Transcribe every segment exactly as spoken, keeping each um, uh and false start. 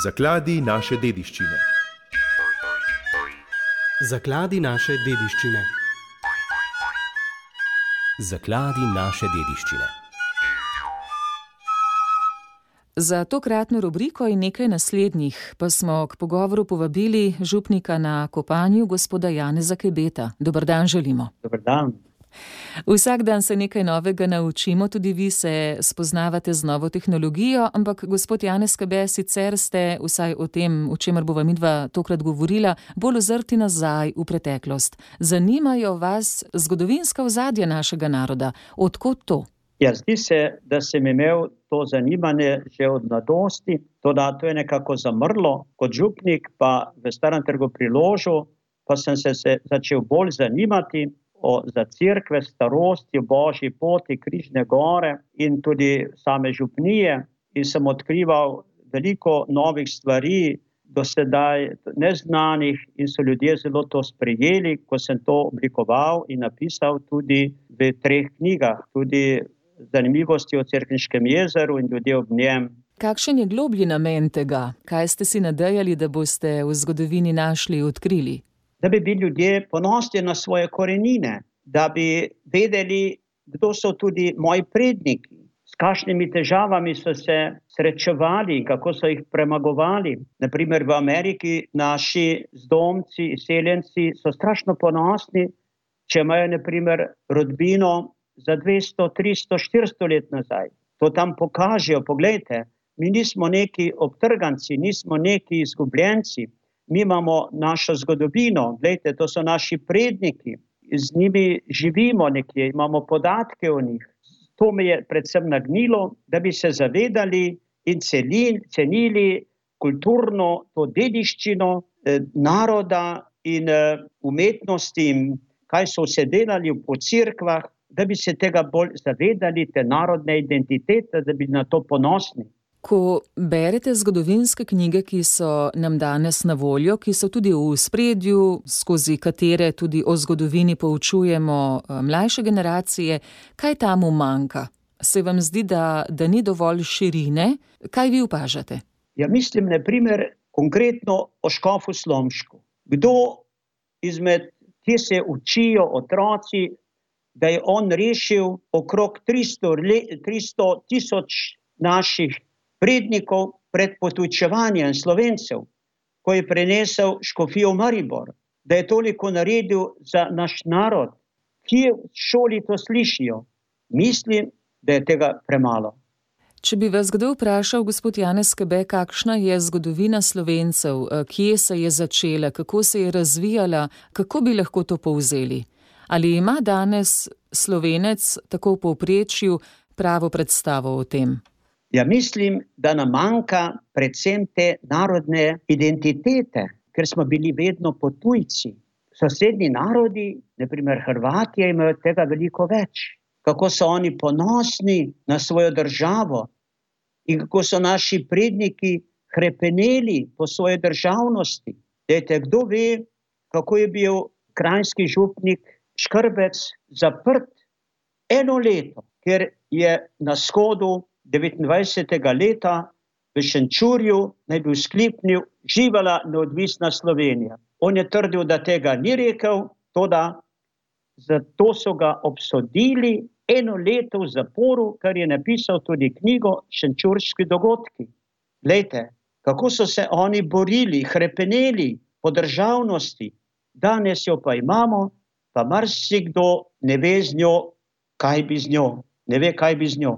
Zakladi naše dediščine. Zakladi naše dediščine. Zakladi naše dediščine. Za tokratno rubriko in nekaj naslednjih pa smo k pogovoru povabili župnika na Kopanju, gospoda Janeza Kebeta. Dober dan želimo. Dober dan. Vsak dan se nekaj novega naučimo, tudi vi se spoznavate z novo tehnologijo, ampak gospod Janez Kebe, sicer ste, vsaj o tem, o čemer bova midva tokrat govorila, bolj ozrti nazaj v preteklost. Zanimajo vas zgodovinska ozadja našega naroda. Odkot to? Ja, zdi se, da sem imel to zanimanje že od mladosti, toda to je nekako zamrlo. Kot župnik pa v Starem Trgu pri Ložu pa sem se, se začel bolj zanimati o, za cerkve, starosti, Božji poti, Križne gore in tudi same župnije. In sem odkrival veliko novih stvari, do sedaj neznanih, in so ljudje zelo to sprejeli, ko sem to oblikoval in napisal tudi v treh knjigah, tudi zanimivosti o Cerkniškem jezeru in ljudje ob njem. Kakšen je globlji namen tega? Kaj ste si nadejali, da boste v zgodovini našli, odkrili? Da bi bili ljudje ponosni na svoje korenine, da bi vedeli, kdo so tudi moji predniki, s kakšnimi težavami so se srečevali, kako so jih premagovali. Na primer v Ameriki naši zdomci, izseljenci so strašno ponosni, če imajo na primer rodbino za dvesto, tristo, štiristo let nazaj. To tam pokažejo, poglejte, mi nismo neki obtrganci, nismo neki izgubljenci, mi imamo našo zgodovino, glejte, to so naši predniki, z njimi živimo nekje, imamo podatke o njih. To me je predvsem nagnilo, da bi se zavedali in cenili, cenili kulturno to dediščino eh, naroda in eh, umetnosti, kaj so vse delali po cerkvah, da bi se tega bolj zavedali, te narodne identitete, da bi na to ponosni. Ko berete zgodovinske knjige, ki so nam danes na voljo, ki so tudi v spredju, skozi katere tudi o zgodovini poučujemo mlajše generacije, kaj tam manjka? Se vam zdi, da, da ni dovolj širine? Kaj vi opažate? Ja, mislim, na primer, konkretno o škofu Slomšku. Kdo izmed, kje se učijo otroci, da je on rešil okrog tristo tisoč naših prednikov pred potujčevanjem Slovencev, ko je prenesel škofijo v Maribor, da je toliko naredil za naš narod. Kje v šoli to slišijo? Mislim, da je tega premalo. Če bi vas kdo vprašal, gospod Janez Kebe, kakšna je zgodovina Slovencev, kje se je začela, kako se je razvijala, kako bi lahko to povzeli? Ali ima danes Slovenec tako v povprečju pravo predstavo o tem? Ja, mislim, da nam manjka predvsem te narodne identitete, ker smo bili vedno potujci. Sosednji narodi, na primer Hrvatije, imajo tega veliko več. Kako so oni ponosni na svojo državo in kako so naši predniki hrepeneli po svoje državnosti. Dejte, kdo ve, kako je bil kranjski župnik Škrbec zaprt eno leto, ker je na shodu devetindvajsetega leta v Šenčurju naj bi sklepnil živela neodvisna Slovenija. On je trdil, da tega ni rekel, toda zato so ga obsodili eno leto v zaporu, kar je napisal tudi knjigo Šenčurski dogodki. Glejte, kako so se oni borili, hrepeneli po državnosti, danes jo pa imamo, pa marsikdo ne ve z njo, kaj bi z njo, ne ve, kaj bi z njo.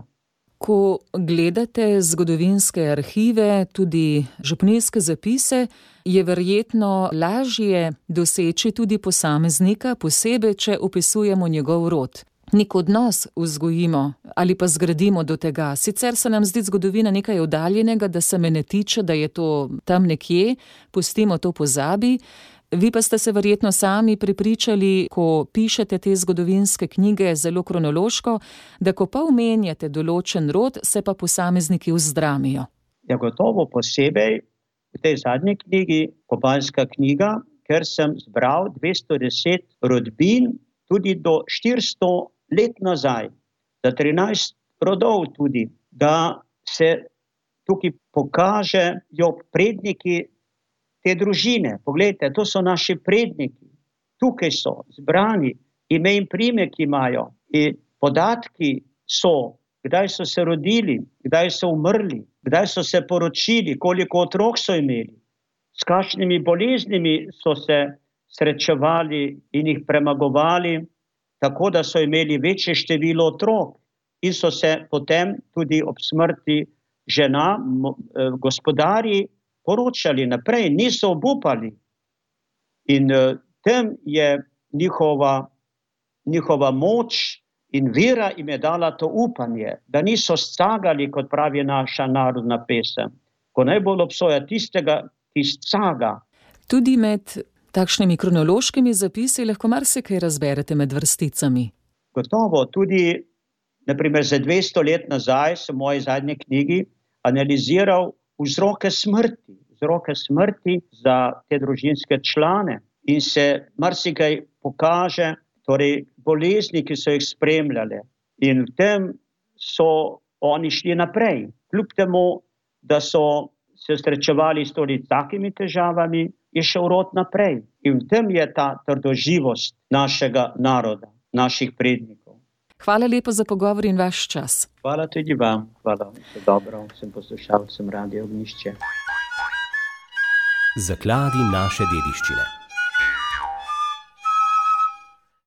Ko gledate zgodovinske arhive, tudi župnijske zapise, je verjetno lažje doseči tudi posameznika, posebej, če opisujemo njegov rod. Nek odnos vzgojimo ali pa zgradimo do tega. Sicer se nam zdi zgodovina nekaj oddaljenega, da se me ne tiče, da je to tam nekje, pustimo to pozabi. Vi pa ste se verjetno sami prepričali, ko pišete te zgodovinske knjige zelo kronološko, da ko pa omenjate določen rod, se pa posamezniki vzdramijo. Ja, gotovo posebej v tej zadnji knjigi, Kopanjska knjiga, ker sem zbral dvesto deset rodbin tudi do štiristo let nazaj, za trinajst rodov tudi, da se tukaj pokažejo predniki te družine. Poglejte, to so naši predniki. Tukaj so zbrani, ime in priimek imajo in podatki so, kdaj so se rodili, kdaj so umrli, kdaj so se poročili, koliko otrok so imeli, s kakšnimi boleznimi so se srečevali in jih premagovali, tako da so imeli večje število otrok in so se potem tudi ob smrti žena, gospodarji poročali naprej, niso obupali. In tem je njihova, njihova moč in vera jim je dala to upanje, da niso stagali, kot pravi naša narodna pesem, ko najbolj obsoja tistega, ki staga. Tudi med takšnimi kronološkimi zapisi lahko marsikaj razberete med vrsticami. Gotovo, tudi naprimer za dvesto let nazaj sem v moji zadnji knjigi analiziral vzroke smrti, vzroke smrti za te družinske člane in se marsikaj pokaže, torej bolezni, ki so jih spremljale. In v tem so oni šli naprej. Kljub temu, da so se srečevali s tudi takimi težavami, je šel rod naprej. In v tem je ta trdoživost našega naroda, naših prednikov. Hvala lepo za pogovor in vaš čas. Hvala tudi vam. Hvala vse dobro vsem poslušalcem Radia Ognjišče. Zakladi naše dediščine.